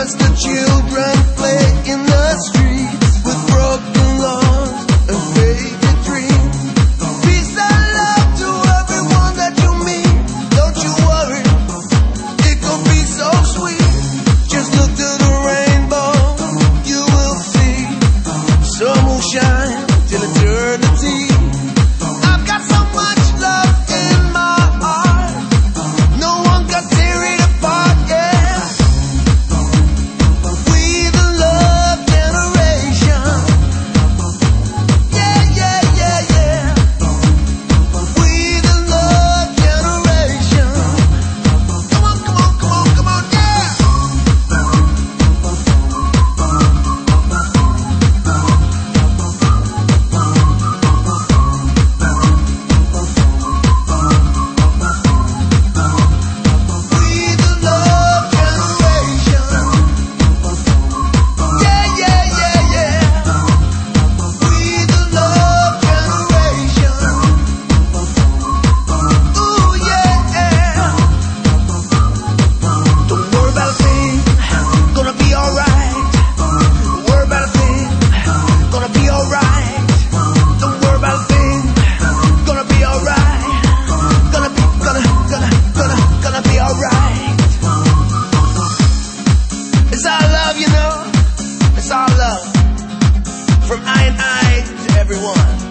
watch the children play in the streets with broken laws and faded dreams. Peace and love to everyone that you meet. Don't you worry, it could be so sweet. Just look to the rainbow, you will see. Sun will shine till eternity. I've got so much love in my heart, no one can tear it apart, yeah. We the love generation. Yeah, yeah, yeah, yeah. We the love generation. Come on, come on, come on, come on, yeah. We the love generation. Yeah, yeah, yeah, yeah. We the love generation. Ooh, yeah. Don't worry about a thing, gonna be alright. Don't worry about a thing, gonna be alright. Don't worry about a thing, gonna be alright. Gonna be alright. It's our love, you know. It's our love. From I and I to everyone.